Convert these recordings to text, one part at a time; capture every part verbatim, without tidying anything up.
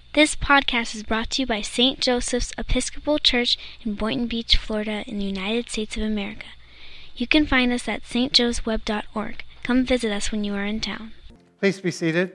This podcast is brought to you by Saint Joseph's Episcopal Church in Boynton Beach, Florida, in the United States of America. You can find us at s t joes web dot org. Come visit us when you are in town. Please be seated.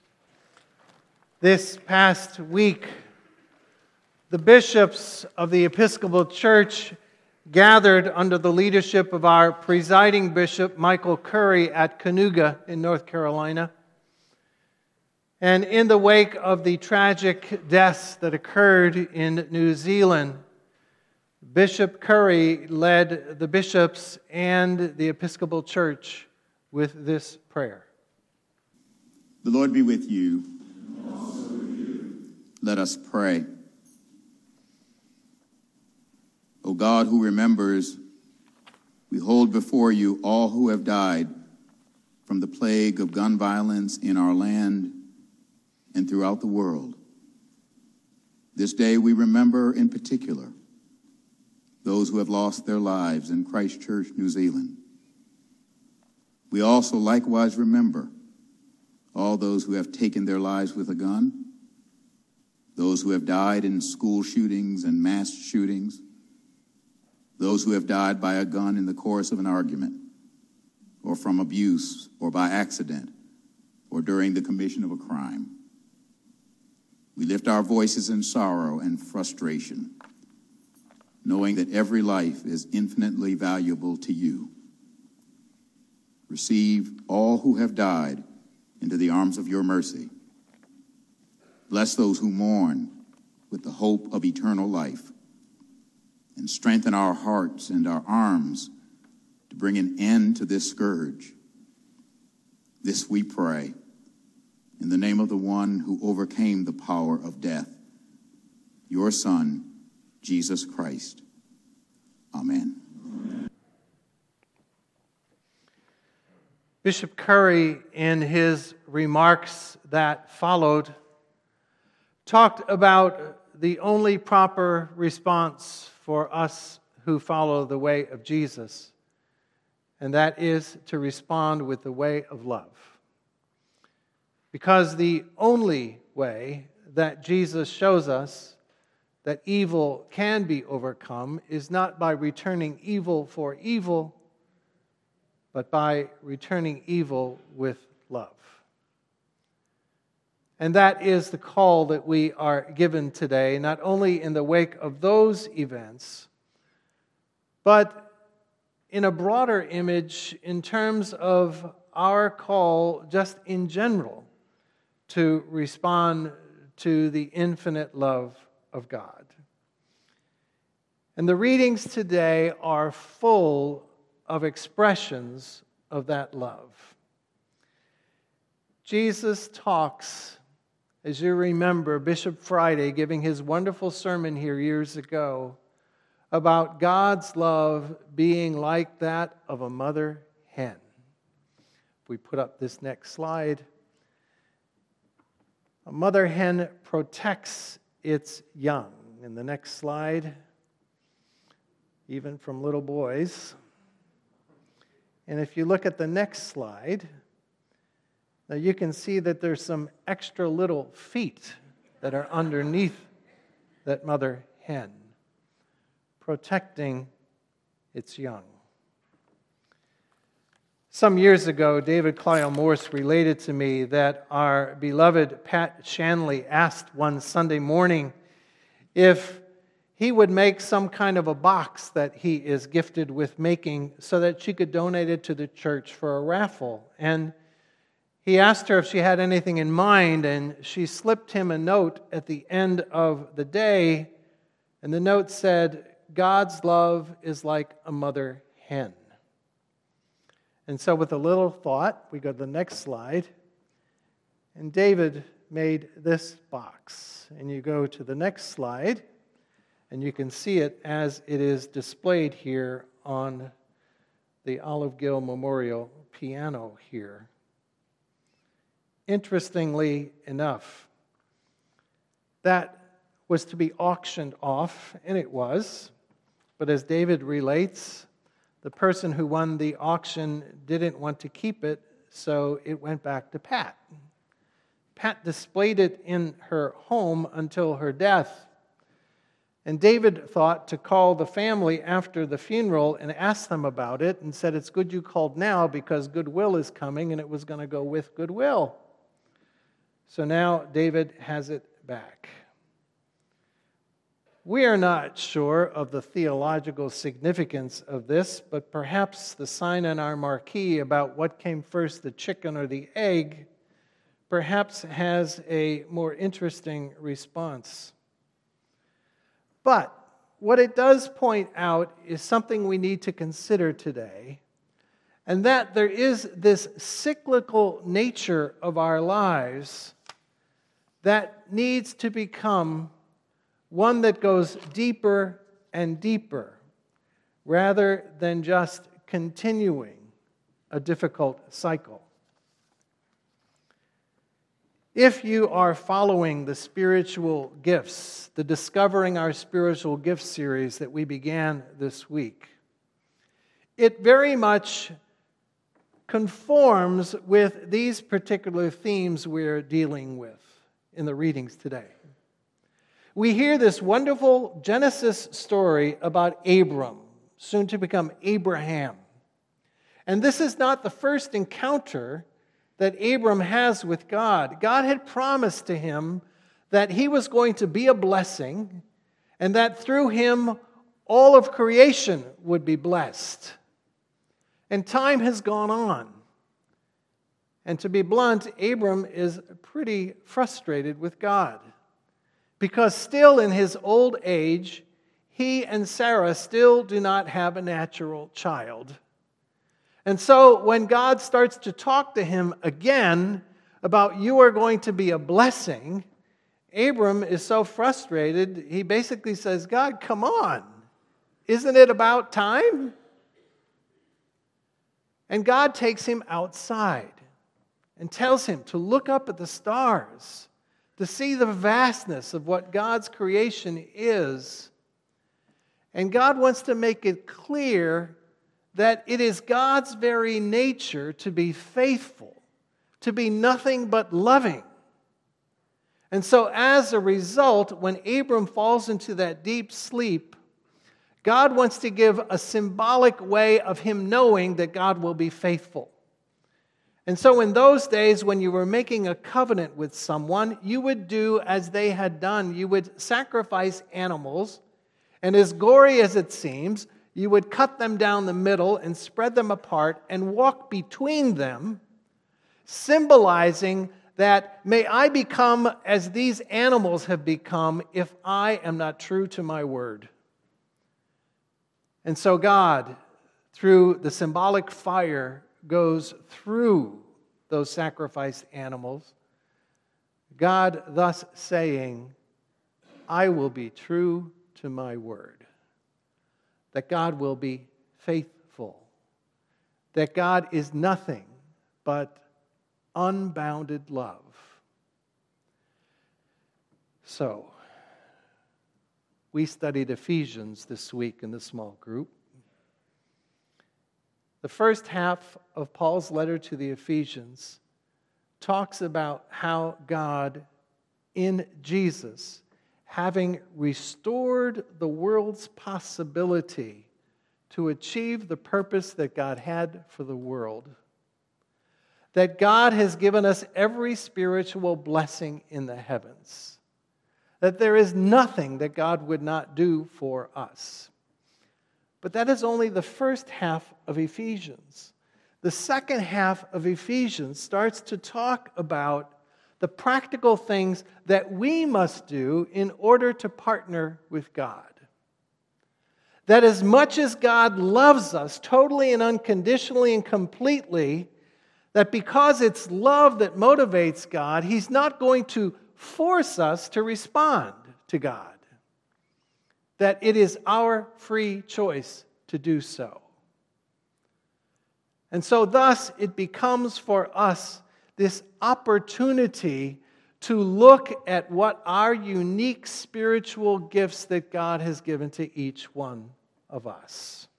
This past week, the bishops of the Episcopal Church gathered under the leadership of our presiding bishop, Michael Curry, at Canoga in North Carolina. And in the wake of the tragic deaths that occurred in New Zealand, Bishop Curry led the bishops and the Episcopal Church with this prayer. The Lord be with you. And also with you. Let us pray. O God, who remembers, we hold before you all who have died from the plague of gun violence in our land and throughout the world. This day we remember in particular those who have lost their lives in Christchurch, New Zealand. We also likewise remember all those who have taken their lives with a gun, those who have died in school shootings and mass shootings, those who have died by a gun in the course of an argument, or from abuse, or by accident, or during the commission of a crime. We lift our voices in sorrow and frustration, knowing that every life is infinitely valuable to you. Receive all who have died into the arms of your mercy. Bless those who mourn with the hope of eternal life, and strengthen our hearts and our arms to bring an end to this scourge. This we pray in the name of the one who overcame the power of death, your Son, Jesus Christ. Amen. Amen. Bishop Curry, in his remarks that followed, talked about the only proper response for us who follow the way of Jesus, and that is to respond with the way of love. Because the only way that Jesus shows us that evil can be overcome is not by returning evil for evil, but by returning evil with love. And that is the call that we are given today, not only in the wake of those events, but in a broader image in terms of our call just in general to respond to the infinite love of God. And the readings today are full of expressions of that love. Jesus talks, as you remember, Bishop Friday giving his wonderful sermon here years ago, about God's love being like that of a mother hen. If we put up this next slide. A mother hen protects its young. In the next slide, even from little boys. And if you look at the next slide, now you can see that there's some extra little feet that are underneath that mother hen, protecting its young. Some years ago, David Clio Morse related to me that our beloved Pat Shanley asked one Sunday morning if he would make some kind of a box that he is gifted with making so that she could donate it to the church for a raffle. And he asked her if she had anything in mind, and she slipped him a note at the end of the day, and the note said, "God's love is like a mother hen." And so with a little thought, we go to the next slide. And David made this box. And you go to the next slide, and you can see it as it is displayed here on the Olive Gill Memorial piano here. Interestingly enough, that was to be auctioned off, and it was. But as David relates, the person who won the auction didn't want to keep it, so it went back to Pat. Pat displayed it in her home until her death. And David thought to call the family after the funeral and ask them about it, and said, it's good you called now because goodwill is coming, and it was going to go with goodwill. So now David has it back. We are not sure of the theological significance of this, but perhaps the sign on our marquee about what came first, the chicken or the egg, perhaps has a more interesting response. But what it does point out is something we need to consider today, and that there is this cyclical nature of our lives that needs to become one that goes deeper and deeper, rather than just continuing a difficult cycle. If you are following the spiritual gifts, the Discovering Our Spiritual Gifts series that we began this week, it very much conforms with these particular themes we're dealing with in the readings today. We hear this wonderful Genesis story about Abram, soon to become Abraham. And this is not the first encounter that Abram has with God. God had promised to him that he was going to be a blessing, and that through him all of creation would be blessed. And time has gone on. And to be blunt, Abram is pretty frustrated with God, because still in his old age, he and Sarah still do not have a natural child. And so when God starts to talk to him again about you are going to be a blessing, Abram is so frustrated, he basically says, God, come on. Isn't it about time? And God takes him outside and tells him to look up at the stars, to see the vastness of what God's creation is. And God wants to make it clear that it is God's very nature to be faithful, to be nothing but loving. And so as a result, when Abram falls into that deep sleep, God wants to give a symbolic way of him knowing that God will be faithful. And so in those days, when you were making a covenant with someone, you would do as they had done. You would sacrifice animals, and as gory as it seems, you would cut them down the middle and spread them apart and walk between them, symbolizing that may I become as these animals have become if I am not true to my word. And so God, through the symbolic fire, goes through those sacrificed animals, God thus saying, I will be true to my word. That God will be faithful. That God is nothing but unbounded love. So, we studied Ephesians this week in the small group. The first half of Paul's letter to the Ephesians talks about how God, in Jesus, having restored the world's possibility to achieve the purpose that God had for the world, that God has given us every spiritual blessing in the heavens, that there is nothing that God would not do for us. But that is only the first half of Ephesians. The second half of Ephesians starts to talk about the practical things that we must do in order to partner with God. That as much as God loves us totally and unconditionally and completely, that because it's love that motivates God, He's not going to force us to respond to God. That it is our free choice to do so. And so thus it becomes for us this opportunity to look at what our unique spiritual gifts that God has given to each one of us.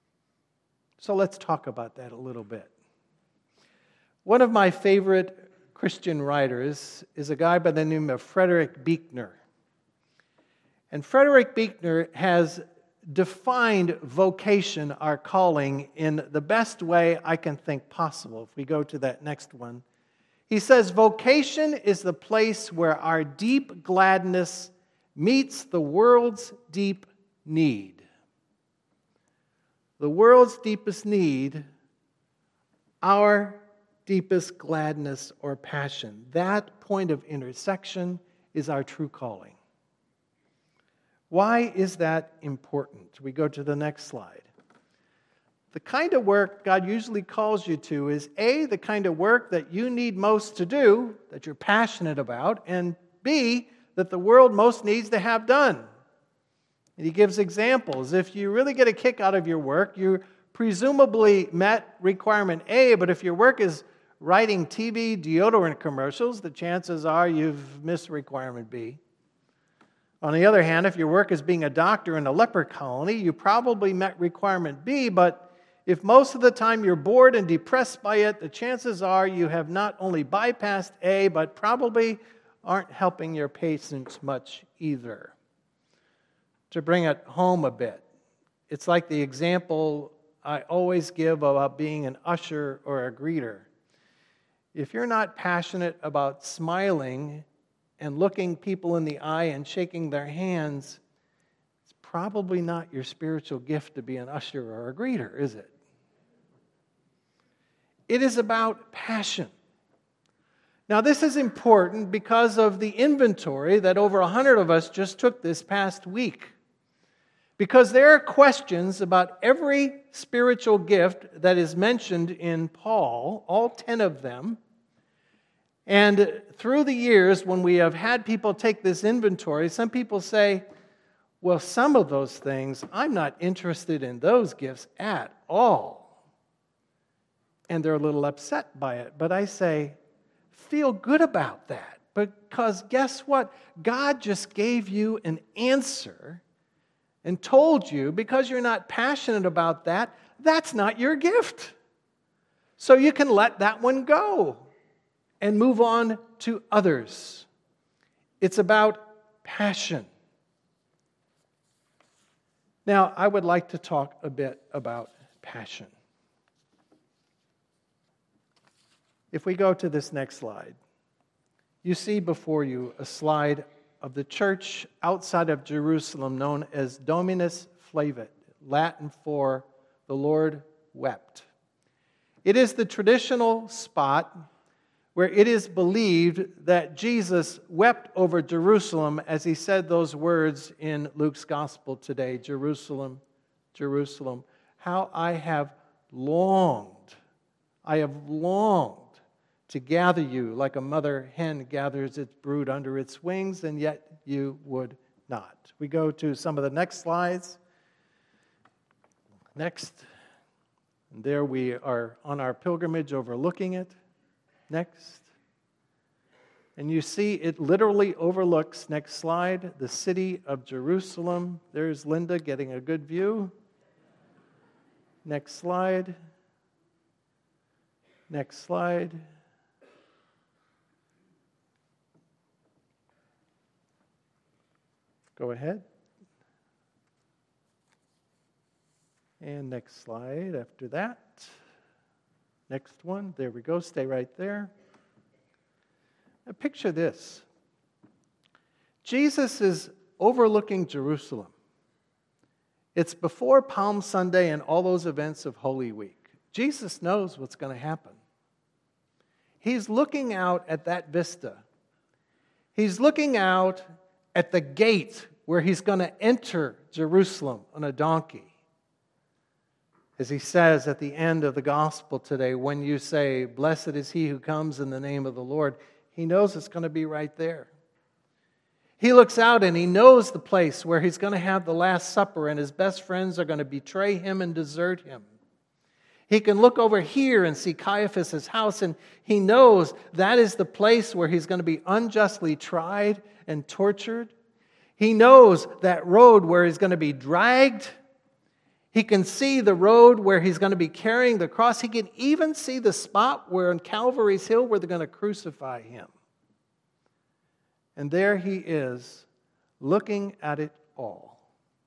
So let's talk about that a little bit. One of my favorite Christian writers is a guy by the name of Frederick Buechner. And Frederick Buechner has defined vocation, our calling, in the best way I can think possible. If we go to that next one. He says, vocation is the place where our deep gladness meets the world's deep need. The world's deepest need, our deepest gladness or passion. That point of intersection is our true calling. Why is that important? We go to the next slide. The kind of work God usually calls you to is A, the kind of work that you need most to do, that you're passionate about, and B, that the world most needs to have done. And he gives examples. If you really get a kick out of your work, you presumably met requirement A, but if your work is writing T V deodorant commercials, the chances are you've missed requirement B. On the other hand, if your work is being a doctor in a leper colony, you probably met requirement B, but if most of the time you're bored and depressed by it, the chances are you have not only bypassed A, but probably aren't helping your patients much either. To bring it home a bit, it's like the example I always give about being an usher or a greeter. If you're not passionate about smiling and looking people in the eye and shaking their hands, it's probably not your spiritual gift to be an usher or a greeter, is it? It is about passion. Now, this is important because of the inventory that over a hundred of us just took this past week. Because there are questions about every spiritual gift that is mentioned in Paul, all ten of them. And through the years, when we have had people take this inventory, some people say, well, some of those things, I'm not interested in those gifts at all. And they're a little upset by it. But I say, feel good about that. Because guess what? God just gave you an answer and told you, because you're not passionate about that, that's not your gift. So you can let that one go and move on to others. It's about passion. Now, I would like to talk a bit about passion. If we go to this next slide, you see before you a slide of the church outside of Jerusalem known as Dominus Flevit, Latin for the Lord wept. It is the traditional spot where it is believed that Jesus wept over Jerusalem as he said those words in Luke's gospel today, Jerusalem, Jerusalem, how I have longed, I have longed to gather you like a mother hen gathers its brood under its wings, and yet you would not. We go to some of the next slides. Next. And there we are on our pilgrimage overlooking it. Next. And you see it literally overlooks, next slide, the city of Jerusalem. There's Linda getting a good view. Next slide. Next slide. Go ahead. And next slide after that. Next one. There we go. Stay right there. Now picture this. Jesus is overlooking Jerusalem. It's before Palm Sunday and all those events of Holy Week. Jesus knows what's going to happen. He's looking out at that vista. He's looking out at the gate where he's going to enter Jerusalem on a donkey. As he says at the end of the gospel today, when you say, blessed is he who comes in the name of the Lord, he knows it's going to be right there. He looks out and he knows the place where he's going to have the Last Supper and his best friends are going to betray him and desert him. He can look over here and see Caiaphas' house, and he knows that is the place where he's going to be unjustly tried and tortured. He knows that road where he's going to be dragged. He can see the road where he's going to be carrying the cross. He can even see the spot where on Calvary's Hill where they're going to crucify him. And there he is, looking at it all.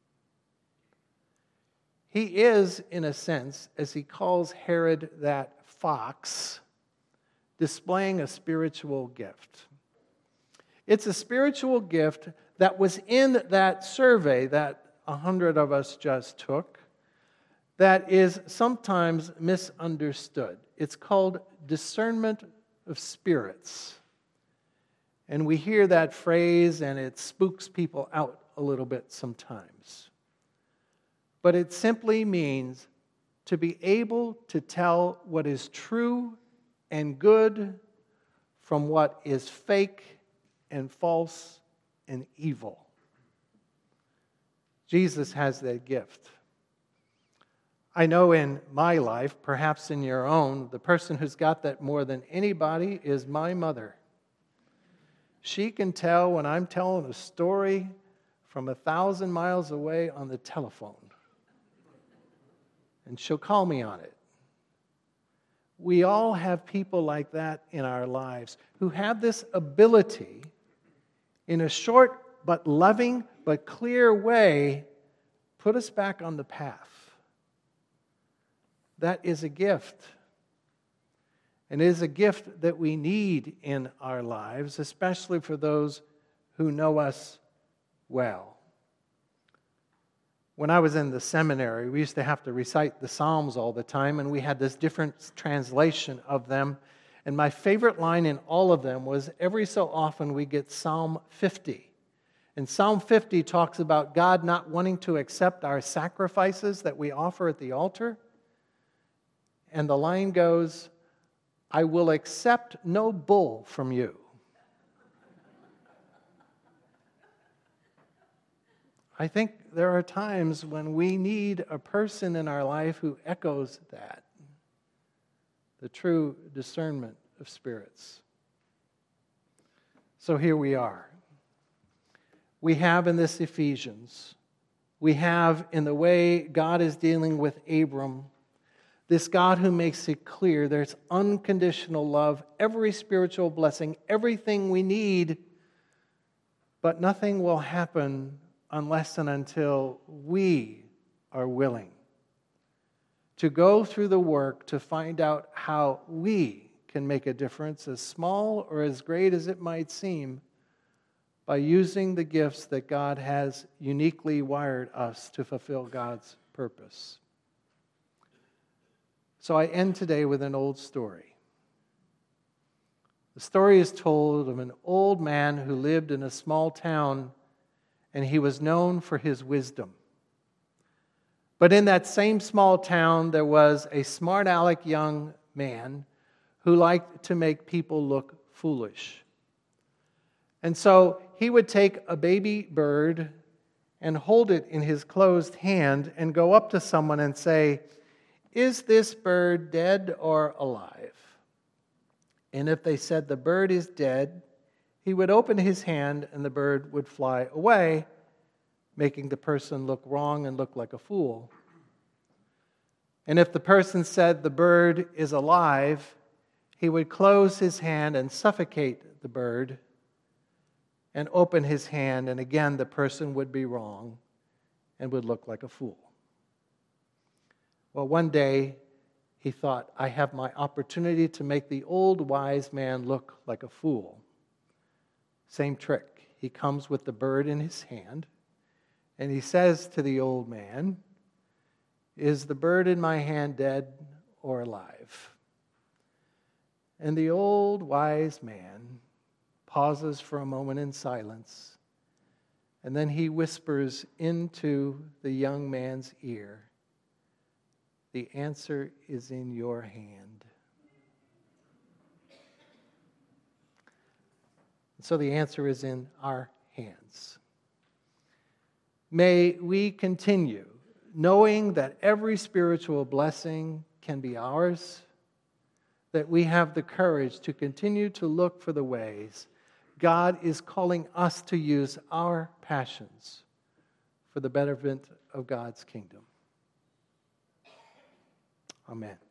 He is, in a sense, as he calls Herod that fox, displaying a spiritual gift. It's a spiritual gift that was in that survey that a hundred of us just took that is sometimes misunderstood. It's called discernment of spirits. And we hear that phrase and it spooks people out a little bit sometimes. But it simply means to be able to tell what is true and good from what is fake and false and evil. Jesus has that gift. I know in my life, perhaps in your own, the person who's got that more than anybody is my mother. She can tell when I'm telling a story from a thousand miles away on the telephone. And she'll call me on it. We all have people like that in our lives who have this ability in a short but loving but clear way put us back on the path. That is a gift. And it is a gift that we need in our lives, especially for those who know us well. When I was in the seminary, we used to have to recite the Psalms all the time, and we had this different translation of them. And my favorite line in all of them was every so often we get Psalm fifty. And Psalm fifty talks about God not wanting to accept our sacrifices that we offer at the altar. And the line goes, I will accept no bull from you. I think there are times when we need a person in our life who echoes that, the true discernment of spirits. So here we are. We have in this Ephesians, we have in the way God is dealing with Abram, this God who makes it clear there's unconditional love, every spiritual blessing, everything we need, but nothing will happen unless and until we are willing to go through the work to find out how we can make a difference, as small or as great as it might seem, by using the gifts that God has uniquely wired us to fulfill God's purpose. So I end today with an old story. The story is told of an old man who lived in a small town, and he was known for his wisdom. But in that same small town, there was a smart-aleck young man who liked to make people look foolish. And so he would take a baby bird and hold it in his closed hand and go up to someone and say, is this bird dead or alive? And if they said the bird is dead, he would open his hand and the bird would fly away, making the person look wrong and look like a fool. And if the person said the bird is alive, he would close his hand and suffocate the bird and open his hand, and again the person would be wrong and would look like a fool. Well, one day he thought, I have my opportunity to make the old wise man look like a fool. Same trick. He comes with the bird in his hand, and he says to the old man, is the bird in my hand dead or alive? And the old wise man pauses for a moment in silence, and then he whispers into the young man's ear, the answer is in your hand. So the answer is in our hands. May we continue knowing that every spiritual blessing can be ours, that we have the courage to continue to look for the ways God is calling us to use our passions for the betterment of God's kingdom. Amen.